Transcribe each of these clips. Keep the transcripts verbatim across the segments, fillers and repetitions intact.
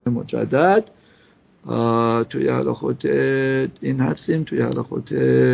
مجدد توی حلقات این هستیم، توی حلقات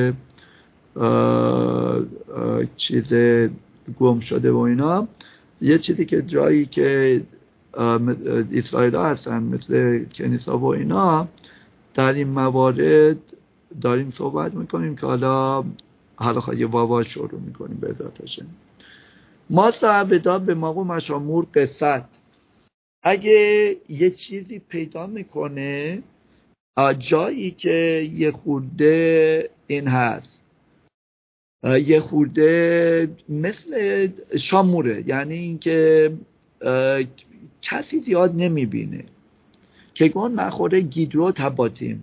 چیز گم شده و اینا. یه چیزی که جایی که اسرائیل ها هستن مثل کنیسا و اینا، در این موارد داریم صحبت میکنیم که حالا حلقه بابا شروع میکنیم به ذاتشه. ما صحبتا به موقع مشامور قصت، اگه یه چیزی پیدا میکنه جایی که یه خورده این هست، یه خورده مثل شاموره، یعنی اینکه کسی زیاد نمیبینه که گون نخوره گیدرو تباتیم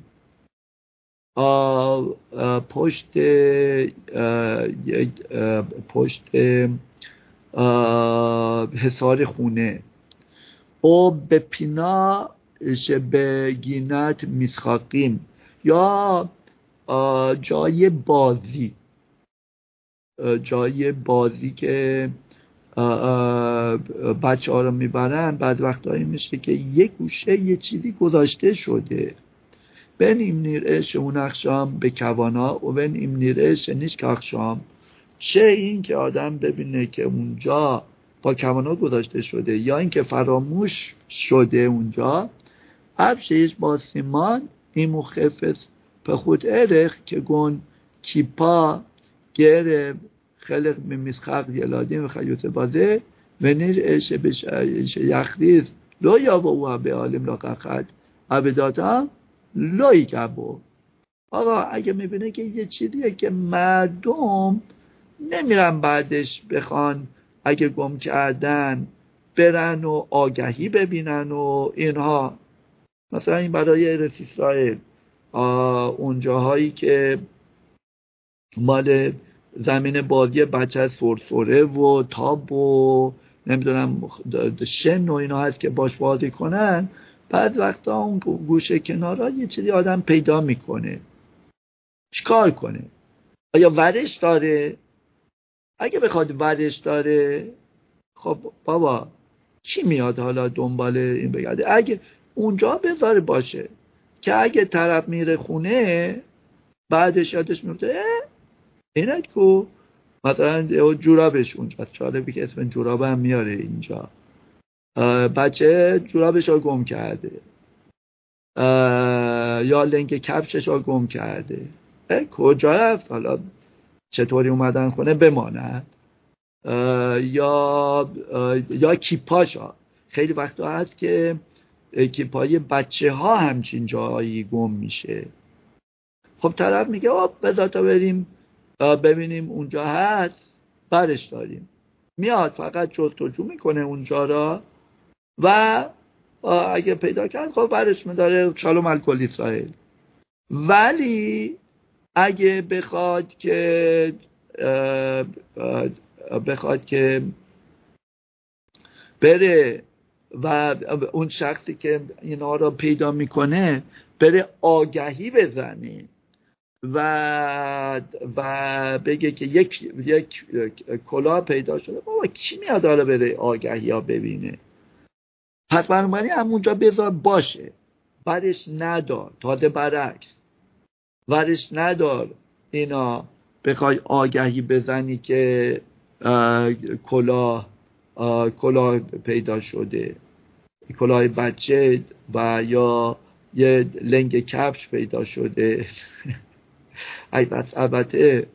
پشت پشت حصار خونه او به پینا شبه گینت میسخاقیم، یا جای بازی جای بازی که بچه ها رو میبرن، بعد وقتایی میشه که یک گوشه یه چیزی گذاشته شده بن ایم نیرش اون اخشام به کوانا و بن ایم نیرش نیش که اخشام، چه این که آدم ببینه که اونجا با کوانا گذاشته شده یا این که فراموش شده اونجا، ابشیش با سیمان این مخفز پخود ارخ که گون کیپا گره خلق میسخق یلادیم و خیوت بازه و نیر اش بش یخدیز لو یا با او به عالم لاقاقت عبداتا لایی کبو. آقا اگه میبینه که یه چیزیه که مردم نمیرن بعدش بخوان اگه گم کردن برن و آگهی ببینن و اینها، مثلا این برای ارس اسرائیل اونجاهایی که مال زمین بازی بچه سرسره و تاب و نمیدونم شن و اینا هست که باش بازی کنن، بعد وقتا اون گوشه کنارا یه چیزی آدم پیدا میکنه، چیکار کنه؟ آیا ورش داره؟ اگه بخواد ورش داره، خب بابا کی میاد حالا دنبال این بگرده؟ اگه اونجا بذاره باشه که اگه طرف میره خونه بعدش یادش میفته اینه کو مثلا جورابش اونجا، جالبی که اسم جوراب هم میاره اینجا، بچه جورابش رو گم کرده یا لنگ کفشش رو گم کرده، کجا رفت؟ حالا چطوری اومدن خونه بماند؟ یا یا کیپاشا، خیلی وقتا هست که کیپای بچه ها همچین جایی گم میشه. خب طرف میگه آب بذار تا بریم ببینیم اونجا هست، برش داریم، میاد فقط جستجو میکنه اونجا را و اگه پیدا کرد خب برش میداره شالوم الکل اسرائیل. ولی اگه بخواد که بخواد که بره و اون شخصی که اینا رو پیدا میکنه بره آگهی بزنه و و بگه که یک یک کلاه پیدا شده، بابا کی میاد حالا بره آگهی ها ببینه؟ پس بنابراین همونجا بذار باشه، برش ندار، تازه برعکس ورش ندار اینا بخوای آگهی بزنی که کلاه کلاه پیدا شده، کلاه بچه و یا یه لنگ کفش پیدا شده. ای بس البته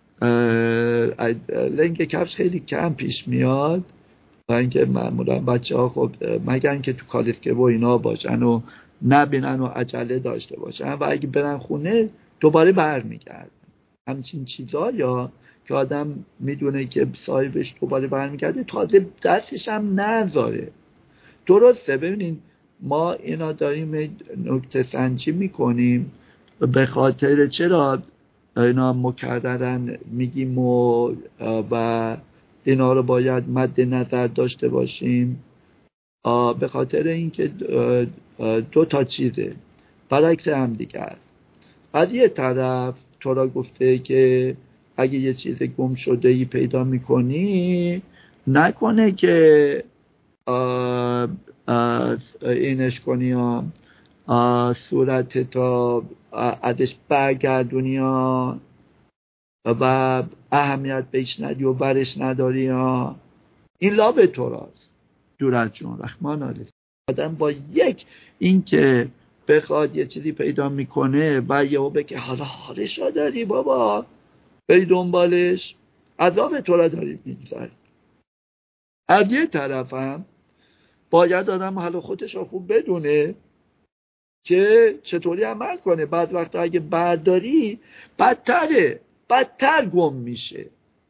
لنگ کفش خیلی کم پیش میاد و اینکه معمولا بچه ها خب مگن که تو کالسکه و اینا باشن و نبینن و عجله داشته باشن و اگه برن خونه دوباره برمیگردن، همچین چیزا یا که آدم میدونه که صاحبش دوباره برمیگرده تازه دستش هم نذاره. درسته، ببینین ما اینا داریم نکته سنجی میکنیم به خاطر چرا اینا مکررن میگیم و, و اینا رو باید مد نظر داشته باشیم، به خاطر اینکه دو تا چیزه برعکس هم دیگه است. از یه طرف تو را گفته که اگه یه چیز گم شده ای پیدا میکنی نکنه که اینش کنی ها، صورت تا ازش برگردونی ها و اهمیت بهش ندی و برش نداری ها، این لاب توراست. دورت جون رحمان علیه آدم با یک این که بخواد یه چیزی پیدا میکنه و یهو بگه حالا حالش را داری بابا بری دنبالش، عذاب تورا داری میگذاری. از یه طرف هم باید آدم حالا خودش رو خوب بدونه که چطوری عمل کنه. بعد وقت اگه برداری بدتره، بدتر گم میشه.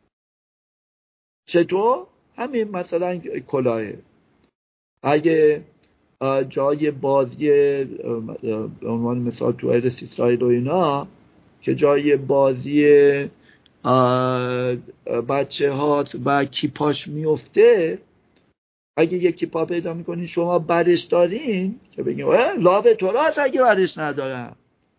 چطور؟ همین مثلا کلاهه، اگه جای بازی به عنوان مثال تو ارس اسرائیل و اینا که جای بازی بچه هات و کیپاش میفته، اگه یک کیپا پیدا میکنین شما برش دارین که بگین لابه توراست اگه برش ندارم،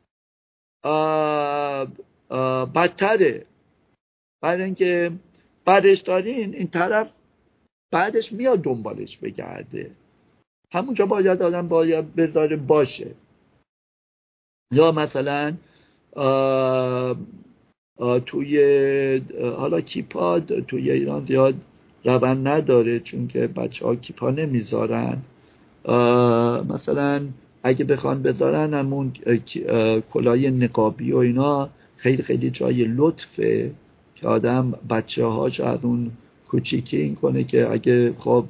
آه آه بدتره. برای اینکه برش دارین این طرف بعدش میاد دنبالش بگرده، همونجا باید آدم باید بذاره باشه. یا مثلا آه آه توی حالا کیپا توی ایران زیاد روند نداره چون که بچه ها کیپا نمیذارن، مثلا اگه بخوان بذارن همون کلاه نقابی و اینا خیلی خیلی جای لطفه که آدم بچه هاش از اون کوچیکی این کنه که اگه خب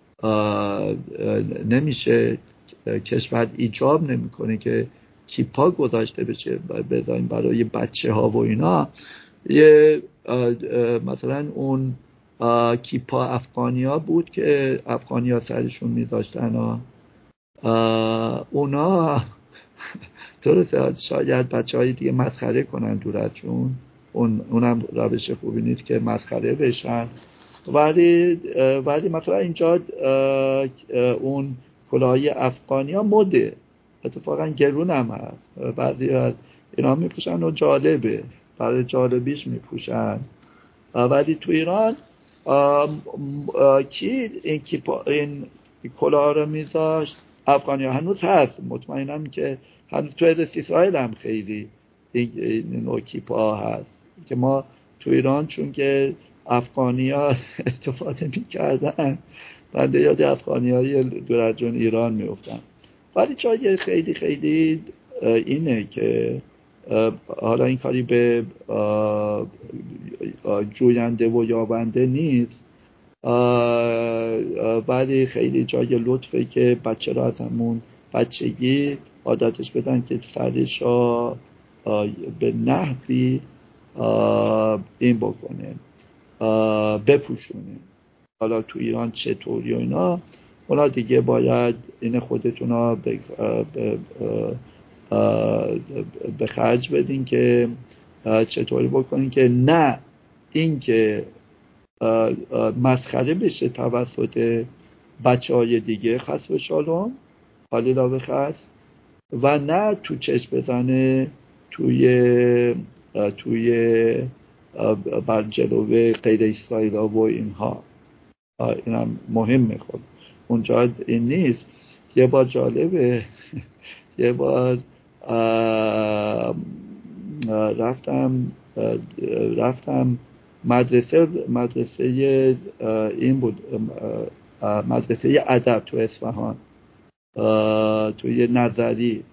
نمیشه، کشور ایجاب نمیکنه که کیپا گذاشته بشه بذاریم برای بچه ها و اینا، یه مثلا اون کیپا افغانیا بود که افغانیا سرشون میذاشتن، اونا درسته شاید بچه های دیگه مسخره کنن دورتشون، اون اونم روش خوبی نیست که مسخره بشن، ولی ولی مثلا اینجا اون کلاهای افغانیا مده، اتفاقا گرون هم هست، بعضی از اینا میپوشن و جالبه، برای جالبیش میپوشن. ولی تو ایران کی این کیپا این کلاه رو میذاشت؟ افغانیا هنوز هست، مطمئنم که هنوز تو اسرائیل هم خیلی این نوع کیپا هست که ما تو ایران چون که افغانیا استفاده میکردن بنده یاد افغانیای دورجون ایران میفتن. ولی جای خیلی خیلی اینه که حالا این کاری به جوینده و یابنده نیست، ولی خیلی جای لطفه که بچه را از همون بچگی عادتش بدن که سرش را به نحوی این بکنه، بپوشونه. حالا تو ایران چطوری و اینا اونا دیگه باید این خودتون ها به خرج بدین که چطوری بکنین که نه این که مسخره بشه توسط بچه های دیگه خاص به شالوم حالی لا بخص، و نه تو چشم بزنه توی توی بر جلوه غیر اسرائیل و اینها. این هم مهمه، خب اونجا این نیست. یه بار جالبه یه بار رفتم رفتم مدرسه مدرسه این بود، مدرسه ادب تو اصفهان، توی نظری،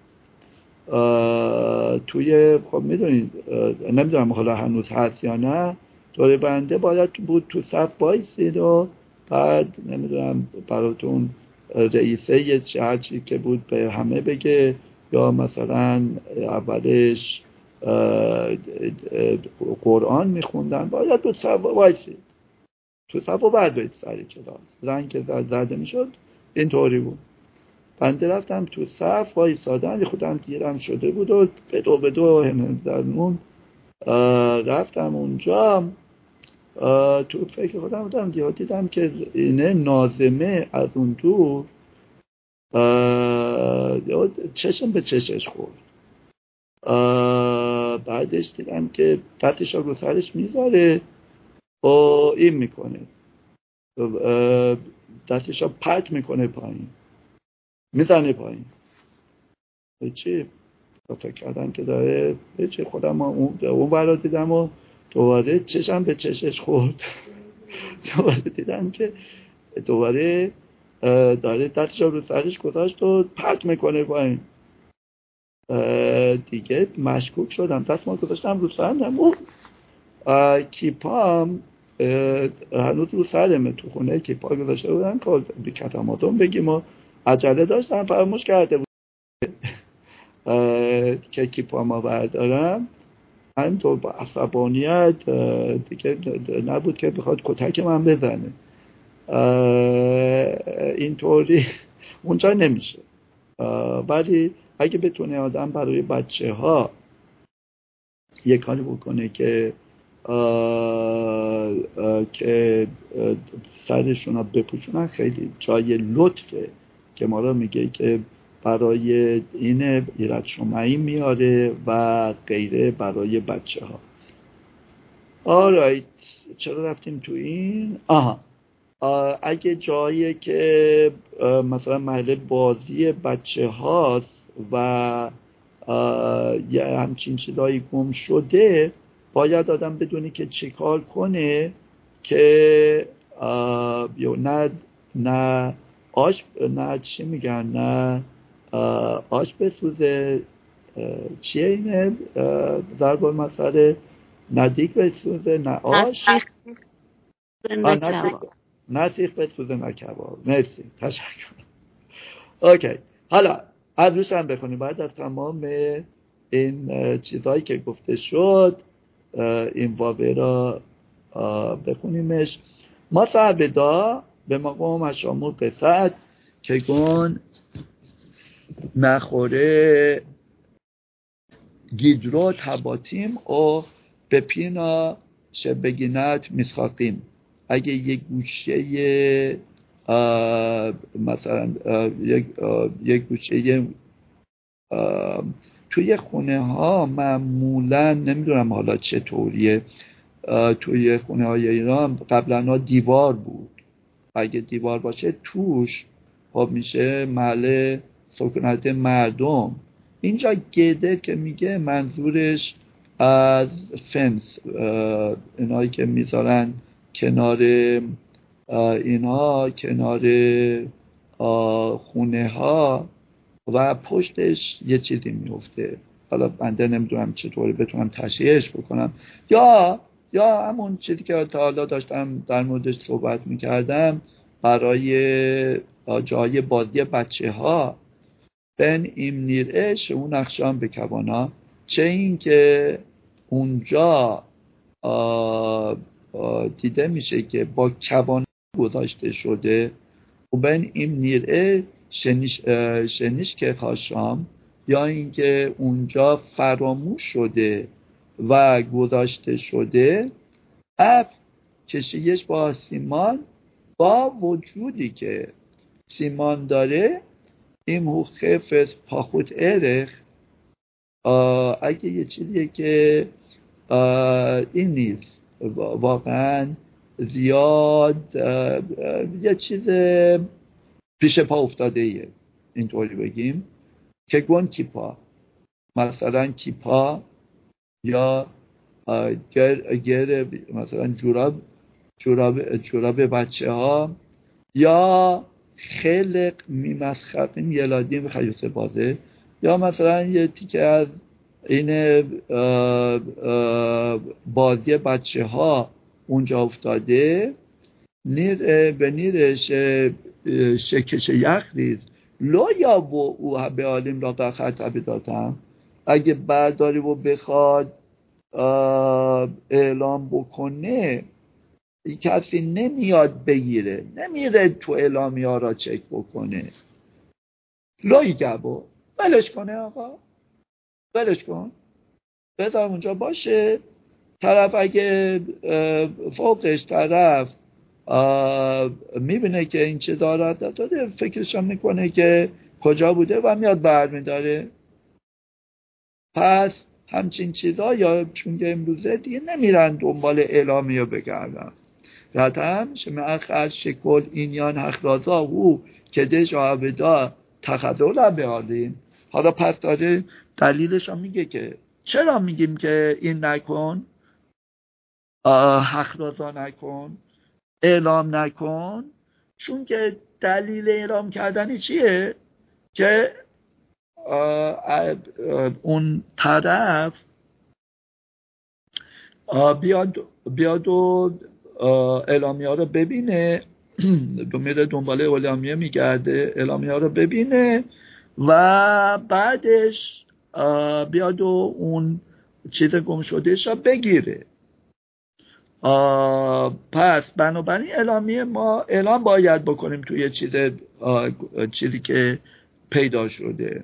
توی خب میدونید نمیدونم حالا هنوز هست یا نه، دوره بنده باید بود تو صف بایستید و بعد نمیدونم براتون رئیسه یه هرچی که بود به همه بگه، یا مثلا اولش قرآن میخوندن باید بود صف بایستید تو صف و بعد باید سری کلاس زنگ که زده میشد اینطوری بود. بنده رفتم تو صف وایسادم، خودم دیرم شده بود و به دو به دو همه زدمون رفتم اونجا، تو فکر خودم بودم دیگه دیدم که اینه ناظمه از اون دور چشم به چشش خورد. بعدش دیدم که دستش رو سرش میذاره و این میکنه، دستش رو پرت میکنه پایین. میزنه پایین. چی؟ فکر کردم که داره چه خودم اون اون برا دیدم و دوباره چشم به چشش خورد. دوباره دیدم که دوباره داره دستش رو سرش گذاشت و پرت میکنه پایین. دیگه مشکوک شدم، دست ما گذاشتم رو سرم و کیپام هنوز رو سرمه. تو خونه کیپا گذاشته بودن که به کتماتون بگیم و عجله داشتم، فراموش کرده بود که کیپا ما بردارم. همینطور با عصبانیت دیگه نبود که بخواد کتک من بزنه. اینطوری اونجا نمیشه. ولی اگه بتونه آدم برای بچه ها یه کاری بکنه که آه آه که سرشون رو بپوشونن، خیلی جای لطفه که ما را میگه که برای این ایراد شمعی میاره و غیره برای بچه ها. آرایت، چرا رفتیم تو این؟ آها اگه جایی که مثلا محل بازی بچه هاست و یه همچین چیزایی گم شده، باید آدم بدونی که چه کار کنه که نه نه آش نه چی میگن نه آش بسوزه، چیه اینه ضرب المثل، ندیک بسوزه نه آش، نسیخ بسوزه نه کباب. مرسی، تشکر. اوکی، حالا از روش هم بخونیم. بعد از تمام این چیزهایی که گفته شد این واوه را بخونیمش. ما صحبدا به مقام مشامور قصد که گون نخوره گیدرو تباتیم و به پینا شبگینت میسخاقیم. اگه یک گوشه مثلا یک یک گوشه توی خونه ها معمولا نمیدونم حالا چطوریه، توی خونه های ایران قبلا دیوار بود. اگه دیوار باشه توش خب میشه محل سکونت مردم. اینجا گده که میگه منظورش از فنس، اینایی که میذارن کنار اینها، کنار خونه ها و پشتش یه چیزی میفته. حالا بنده نمیدونم چطوری بتونم تشریحش بکنم. یا یا همون چیزی که تا حالا داشتم در موردش صحبت میکردم برای جای بازی بچه ها، بن ایم نیرش اون اخشام به کوانا، چه این که اونجا آه آه دیده میشه که با کوانا گذاشته شده و بن ایم نیره شنیش, شنیش که خاشام، یا اینکه اونجا فراموش شده و گذاشته شده، اف کشیش با سیمان، با وجودی که سیمان داره این هو خفز پاخوت ارخ، اگه یه چیزیه که این نیست واقعا زیاد یه چیز پیش پا افتاده ایه، اینطوری بگیم که گون کیپا، مثلا کیپا یا گر, گر مثلا جوراب جوراب جوراب بچه ها، یا خلق میمسخقیم یلادیم خیوسه بازه، یا مثلا یه تیکه از این بازی بچه ها اونجا افتاده، نیر به نیرش شکش یخ ریز لا یا و او به عالم را قخر تبداتم، اگه برداری و بخواد اعلام بکنه کسی نمیاد بگیره، نمیره تو اعلامی ها را چک بکنه. لایی گبو بلش کنه، آقا بلش کن، بذار اونجا باشه. طرف اگه فوقش طرف میبینه که این چه دارد داده، فکرش هم میکنه که کجا بوده و میاد برمیداره. پس همچین چیزا یا چون که امروزه دیگه نمیرن دنبال اعلامی رو بگردن. رتم شما اخر شکل اینیان اخرازا او که ده جوابدا تخذل بیادین. حالا پس داره دلیلش هم میگه که چرا میگیم که این نکن، حق رضا نکن، اعلام نکن؟ چون که دلیل اعلام کردنی چیه؟ که اون طرف بیاد بیاد و اعلامیه ها رو ببینه، میره دنباله اعلامیه میگرده، اعلامیه ها رو ببینه و بعدش بیاد و اون چیز گم شدهش رو بگیره. پس بنابراین اعلامیه ما اعلام باید بکنیم توی چیز چیزی که پیدا شده.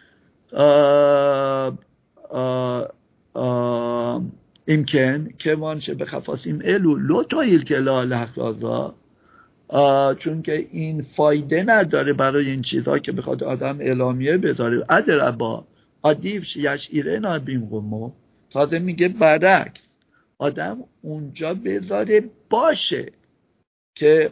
امکن که وانشه به خفاسیم الو لو تایل که لا لحظازا، چون که این فایده نداره برای این چیزها که بخواد آدم اعلامیه بذاره. ادر با عدیف یشیره نابیم قمو، تازه میگه برعکس آدم اونجا بذاره باشه که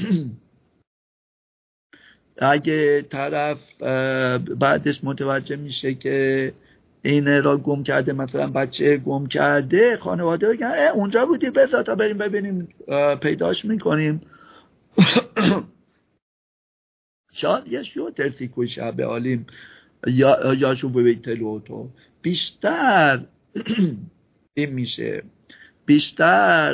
اگه طرف بعدش متوجه میشه که این را گم کرده، مثلا بچه گم کرده، خانواده بگن اونجا بودی بذار تا بریم ببینیم پیداش میکنیم. شاید یه شو ترسی کوی شب عالیم یا یا شو به بیتلو تو بیشتر این میشه، بیشتر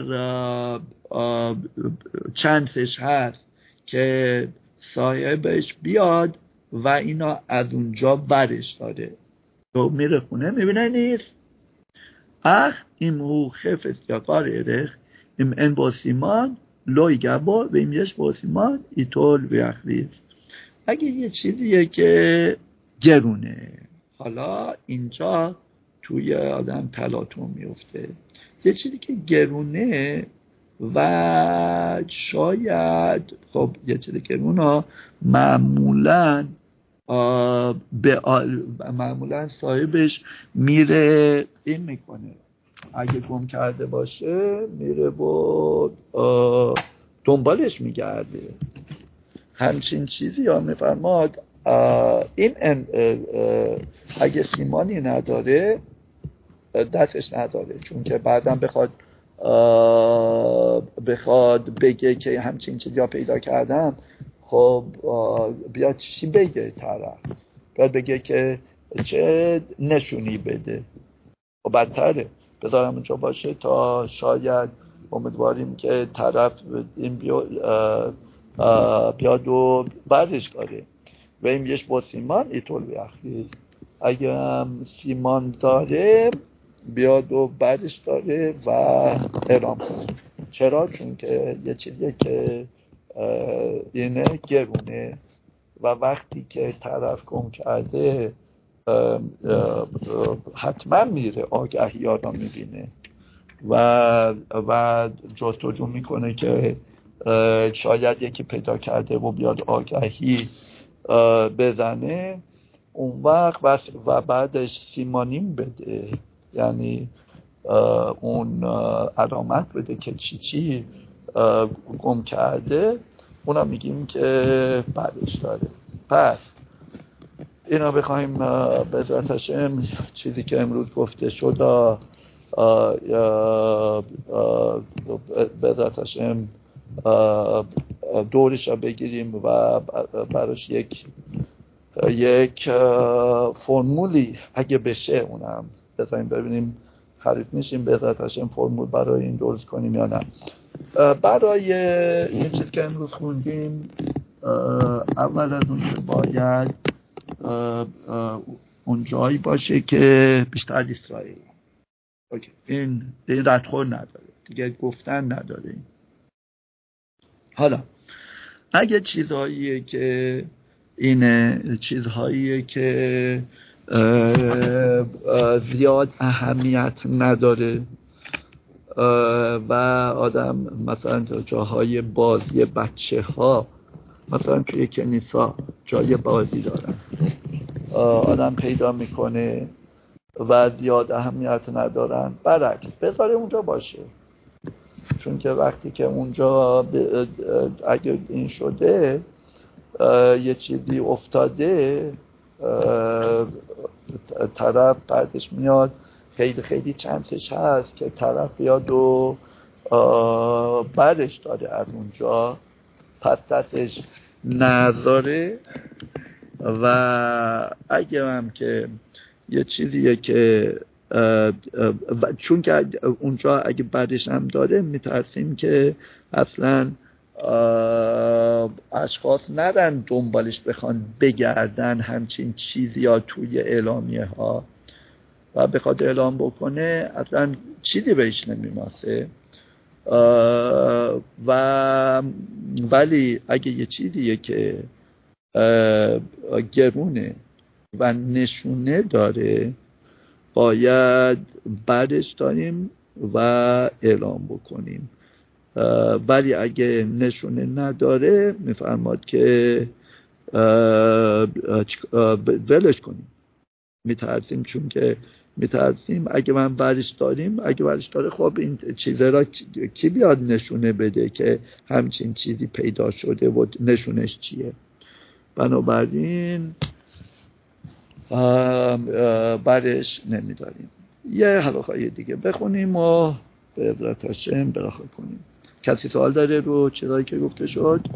چانسش هست که صاحبش بیاد و اینا از اونجا برش داره. تو میره خونه میبینه نیست. اخ این هو خفت یا قار ارخ ام ان باسیمان لای گبا و ایمیش باسیمان ایتول بیخلیز. اگه یه چیزیه که گرونه، حالا اینجا توی آدم تلاطم میفته، یه چیزی که گرونه و شاید خب یه چیزی که اونا معمولاً به معمولاً صاحبش میره این میکنه، اگه گم کرده باشه میره و دنبالش میگرده. همچین چیزی یا میفرماد این اگه سیمانی نداره دستش نداره، چون که بعداً بخواد بخواد بگه که همچین چیزی ها پیدا کردم، خب بیاد چی بگه طرف؟ بیاد بگه که چه نشونی بده و بدتره بذارم اونجا باشه تا شاید امیدواریم که طرف این بیاد و بردش کاره. و این یش با سیمان ایتول بیخریز، اگه هم سیمان داره بیاد و بعدش داره و اعلام کنه. چرا؟ چون که یه چیزیه که اینه گرونه و وقتی که طرف گم کرده حتما میره آگهی ها را میبینه و و جستجو میکنه که شاید یکی پیدا کرده و بیاد آگهی بزنه. اون وقت و بعدش سیمانیم بده، یعنی اون علامت بده که چی چی گم کرده، اونا میگیم که بعدش داره. پس اینا بخوایم به ذات هاشم چیزی که امروز گفته شد به ذات هاشم دورش رو بگیریم و براش یک یک فرمولی اگه بشه اونم بذاریم ببینیم حریف میشیم به ذات هاشم فرمول برای این درست کنیم یا نه. برای این چیز که امروز خوندیم اول از اون که باید اون جایی باشه که بیشتر اسرائیل اوکی. این این ردخور نداره دیگه، گفتن نداره. حالا اگه چیزهاییه که اینه چیزهاییه که زیاد اهمیت نداره و آدم مثلا جاهای بازی بچه ها، مثلا توی کنیسا جای بازی دارن، آدم پیدا میکنه و زیاد اهمیت ندارن، برعکس بذاره اونجا باشه. چون که وقتی که اونجا اگه این شده یه چیزی افتاده، طرف بعدش میاد خیلی خیلی چانسش هست که طرف بیاد و برش داره از اونجا، پس دستش نذاره. و اگه هم که یه چیزیه که چون که اونجا اگه بعدش هم داره میترسیم که اصلا اشخاص نرن دنبالش بخوان بگردن همچین چیزی ها توی اعلامیه ها و بخواد اعلام بکنه اصلا چیزی بهش نمیماسه. و ولی اگه یه چیزیه که گرونه و نشونه داره باید بعدش داریم و اعلام بکنیم. ولی اگه نشونه نداره میفرماد که ولش کنیم. میترسیم چون که میترسیم اگه من برش داریم اگه برش داره خب این چیزه را کی بیاد نشونه بده که همچین چیزی پیدا شده و نشونش چیه. بنابراین برش نمیداریم. یه حلقه دیگه بخونیم و به عزت هاشم براخه کنیم. کسی سوال داره رو چیزایی که گفته شد؟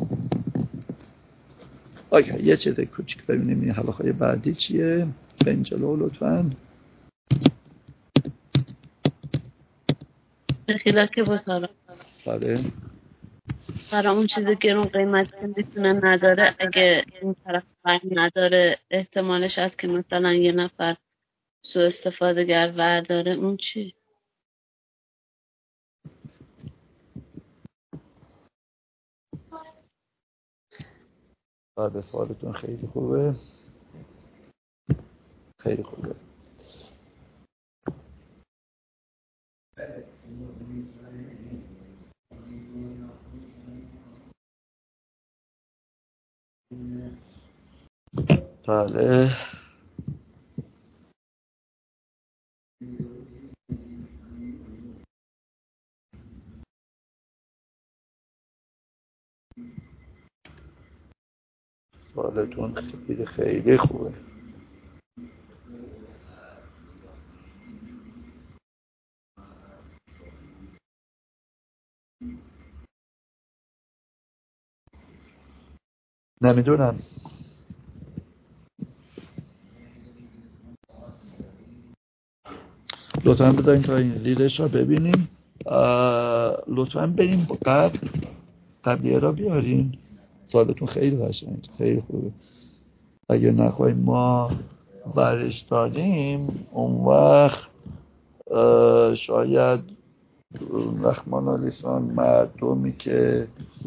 اوکی، یه چیز کوچیک ببینیم این حلقه بعدی چیه. به این جلو لطفاً. خیلی که بسارم بله برای اون چیزی که اون قیمت میتونه نداره، اگه این طرف فرق نداره احتمالش هست که مثلا یه نفر سوء استفاده گر ورداره، اون چی؟ بله سوالتون خیلی خوبه، خیلی خوبه. بله سوالتون خیلی خیلی خوبه. نمیدونم، لطفاً بذارین تا این لیدش را ببینیم. لطفاً بریم قبل قبلیه را بیارین. سوالتون خیلی قشنگ، خیلی خوبه. اگه نخواهیم ما ورش داریم اون وقت شاید رحمان لیسان مردمی که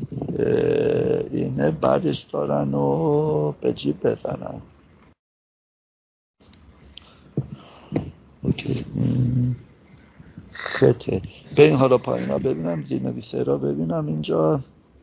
اینه بعدش دارن و به جیب بزنن. اوکی، این خطه. به این حالا پایین ها ببینم، زیرنویسه را ببینم اینجا.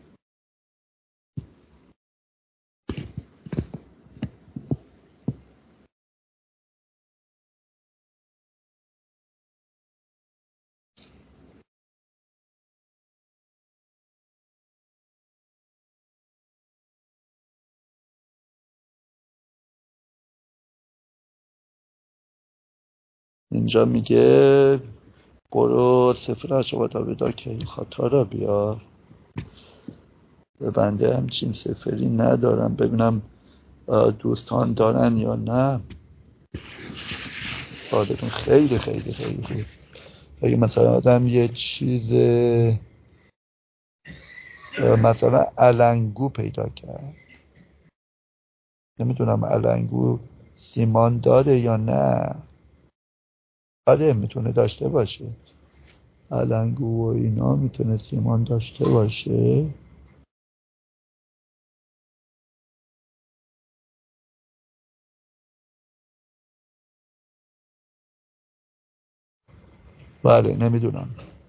اینجا میگه برو سفر عشقات آبدا که خاطر را بیار. به بنده همچین سفری ندارم، ببینم دوستان دارن یا نه. سوالتون خیلی خیلی خیلی خوب. اگه مثلا آدم یه چیز مثلا علنگو پیدا کرد، نمیدونم علنگو سیمان داره یا نه. آره میتونه داشته باشه، علنگو و اینا میتونه سیمان داشته باشه. بله نمیدونم.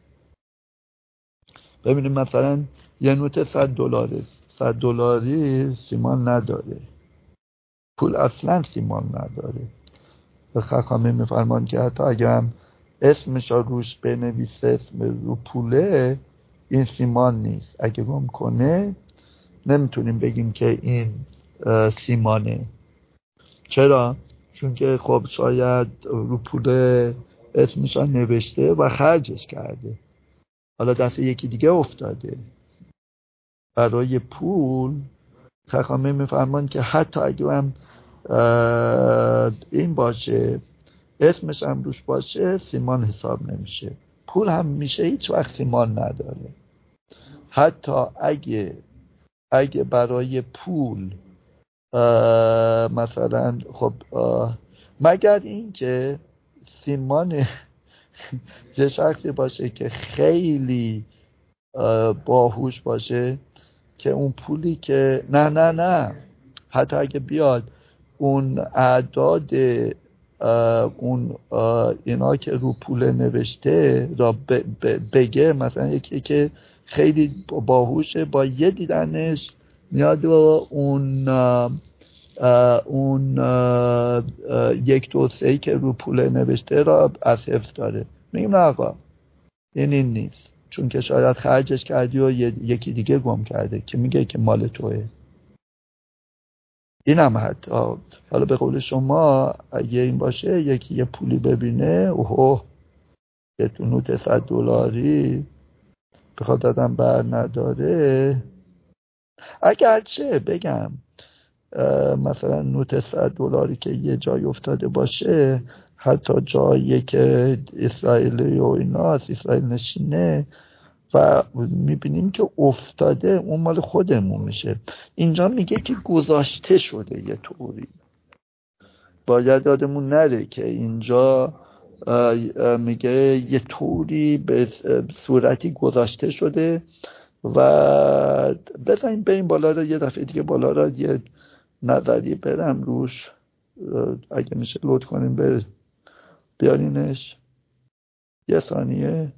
ببینیم مثلا یه نوت صد دلاره، صد دلاری سیمان نداره، پول اصلا سیمان نداره. و خاکامه میفرمان که حتی اگه هم اسمش روش بنویسه اسم رو پوله، این سیمان نیست. اگه گم کنه نمیتونیم بگیم که این سیمانه. چرا؟ چون که خب شاید رو پول اسمش نوشته و خرجش کرده، حالا دست یکی دیگه افتاده. برای پول خاکامه میفرمان که حتی اگه هم این باشه، اسمش هم روش باشه، سیمان حساب نمیشه. پول هم میشه هیچ وقت سیمان نداره. حتی اگه اگه برای پول مثلا خب مگر این که سیمان یه شخصی باشه که خیلی باهوش باشه که اون پولی که نه نه نه حتی اگه بیاد اون اعداد اون اینا که رو پول نوشته را بگه، مثلا یکی که خیلی باهوشه با یه دیدنش میاد و اون اون یک دو سهی که رو پول نوشته را از حفظ داره، میگیم نه آقا این این نیست، چون که شاید خرجش کردی و یکی دیگه گم کرده که میگه که مال توه. این هم حتی حالا به قول شما اگه این باشه یکی یه پولی ببینه اوه یه تو نوت صد دلاری بخواد دادم بر نداره، اگرچه بگم مثلا نوت صد دلاری که یه جای افتاده باشه، حتی جایی که اسرائیلی و ایناست، اسرائیل نشینه و میبینیم که افتاده، اون مال خودمون میشه. اینجا میگه که گذاشته شده یه طوری، باید یادمون نره که اینجا میگه یه طوری به صورتی گذاشته شده. و بزنیم به این بالا را یه دفعه دیگه بالا را یه نظری برم روش، اگه میشه لود کنیم به بیارینش یه ثانیه.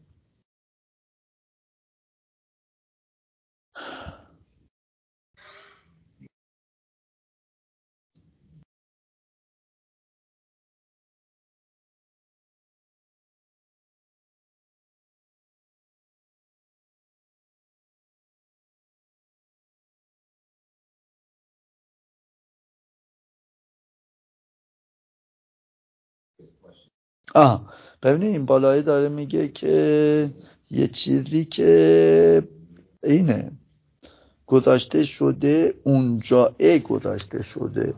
آه ببینید این بالایی داره میگه که یه چیزی که اینه گذاشته شده اونجا ای گذاشته شده،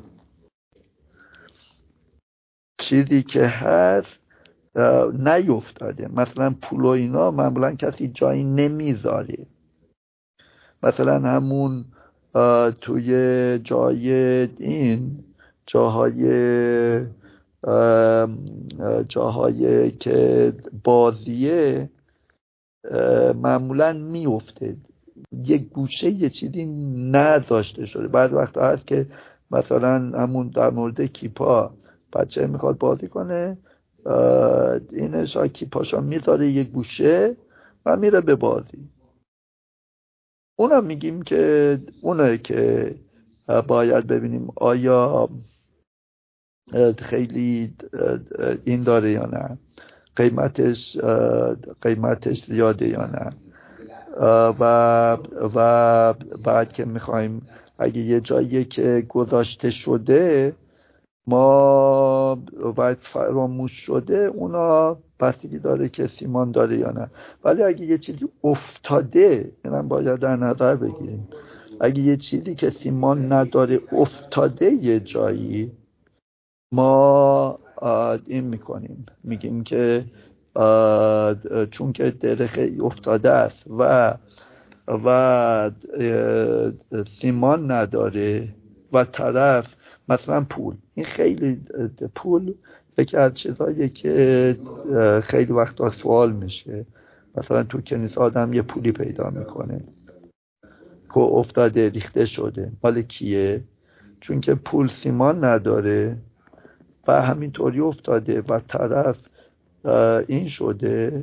چیزی که هست نیفتاده. مثلا پول و اینا معمولا کسی جایی نمیذاره، مثلا همون توی جای این جاهای جاهای که بازیه معمولا میفته، یک گوشه یه چیزی نذاشته شده. بعد وقتا هست که مثلا همون در مورد کیپا بچه میخواد بازی کنه، اینش کیپاشا میذاره یک گوشه و میره به بازی. اونا میگیم که اونه که باید ببینیم آیا خیلی این داره یا نه، قیمتش قیمتش زیاده یا نه. و و بعد که میخوایم اگه یه جایی که گذاشته شده ما باید فراموش شده، اونا بستگی داره که سیمان داره یا نه. ولی اگه یه چیزی افتاده اینم باید در نظر بگیریم، اگه یه چیزی که سیمان نداره افتاده یه جایی، ما این میکنیم میگیم که چون که دره خیلی افتاده است و و سیمان نداره و طرف مثلا پول، این خیلی پول یکی از چیزاییه که خیلی وقتا سوال میشه. مثلا تو کنیسه آدم یه پولی پیدا میکنه که افتاده ریخته شده، مال کیه؟ چون که پول سیمان نداره و همینطوری افتاده و طرف این شده،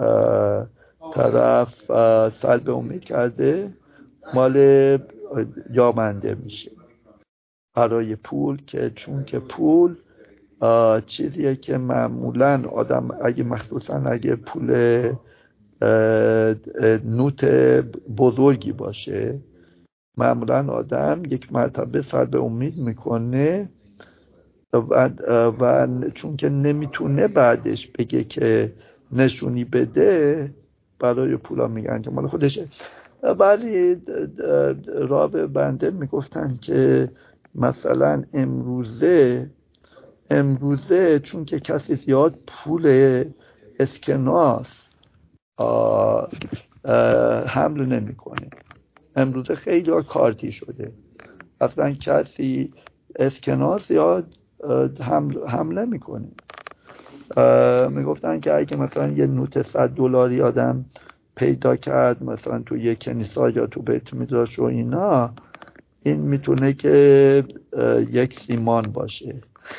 طرف سلب امید کرده، مال یابنده میشه برای پول. که چون که پول چیزیه که معمولا آدم اگه مخصوصا اگه پول نوت بزرگی باشه معمولا آدم یک مرتبه سلب امید میکنه و, و چون که نمیتونه بعدش بگه که نشونی بده، برای پولا میگن که مال خودشه. ولی راب بنده میگفتن که مثلا امروزه امروزه چون که کسی زیاد پول اسکناس آه آه حمل نمیکنه. امروزه خیلی کارتی شده، اصلا کسی اسکناس یاد حمل حمله میکنه. میگفتن که اگه مثلا یه نوت صد دلاری آدم پیدا کرد مثلا تو یک کنیسا یا تو بیت میدراش و اینا، این میتونه که یک سیمان باشه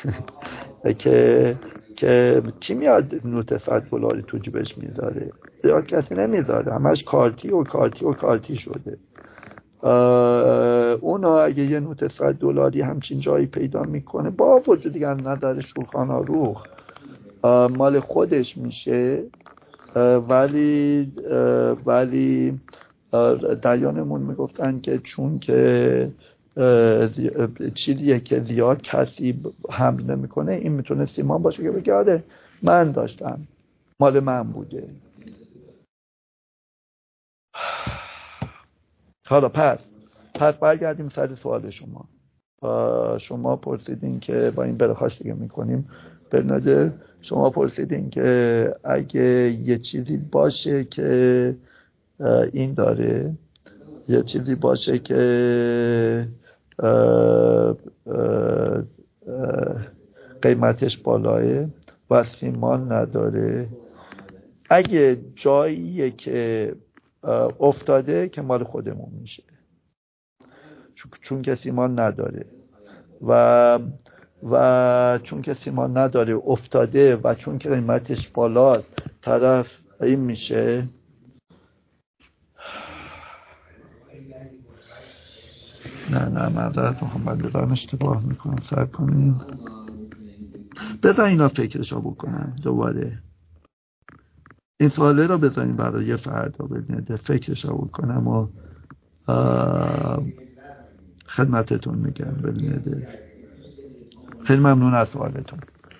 که که کی میاد نوت صد دلاری تو جیبش میذاره؟ زیاد کسی نمیذاره، همش کارتی و کارتی و کارتی شده. اونا اگه یه نوت صد دلاری همچین جایی پیدا میکنه، با وجود دیگر نداره شولخان آروخ مال خودش میشه، ولی ولی دیانمون میگفتن که چون که چیزیه که زیاد کسی حمل نمیکنه، این میتونه سیمان باشه که بگه آره من داشتم، مال من بوده. حالا پس پس برگردیم سر سوال شما. شما پرسیدین که با این برخواست دیگه میکنیم برنادر، شما پرسیدین که اگه یه چیزی باشه که این داره، یه چیزی باشه که قیمتش بالاه و سیمان نداره، اگه جاییه که افتاده که مال خودمون میشه، چون که سیمان نداره و و چون که سیمان نداره افتاده و چون که قیمتش بالاست طرف این میشه. نه نه معذرت میخوام، باید بذارم اشتباه میکنم، سر کنیم بذار اینا فکرشو بکنن دوباره، این سواله رو بذاریم برای یه فردا ببینید فکرشو بکنم و خدمتتون میگم. ببینید خیلی ممنون از سوالتون.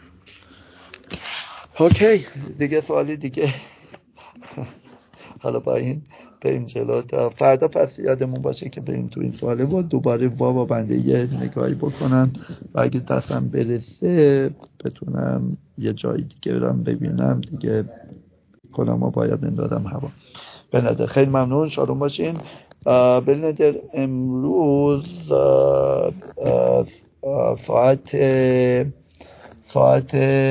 اوکی دیگه سوالی دیگه حالا با این بریم جلو تا فردا. پس یادمون باشه که بریم تو این سواله و دوباره بابا بنده یه نگاهی بکنم و اگه دستم برسه بتونم یه جایی دیگه برم ببینم دیگه کنم و باید اندادم هوا. بنده خیلی ممنون، شادون باشین. بنده امروز آه آه آه ساعت ساعت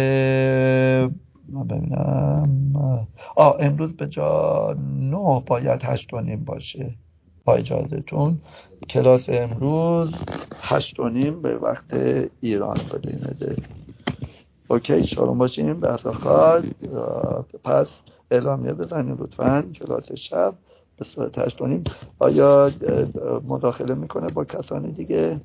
من ببینم آه امروز به جا نه باید هشت و نیم باشه با اجازهتون. کلاس امروز هشت و نیم به وقت ایران بدینده. اوکی شادون باشین. به اصلا پس اعلامیه بزنید لطفاً. کلاس شب به صورت هشت و نیم. آیا مداخله میکنه با کسانی دیگه؟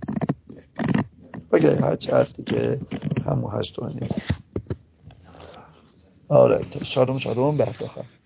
بگه هرچی هستی که همون هشت و نیم. آره شادون شادون به اصلا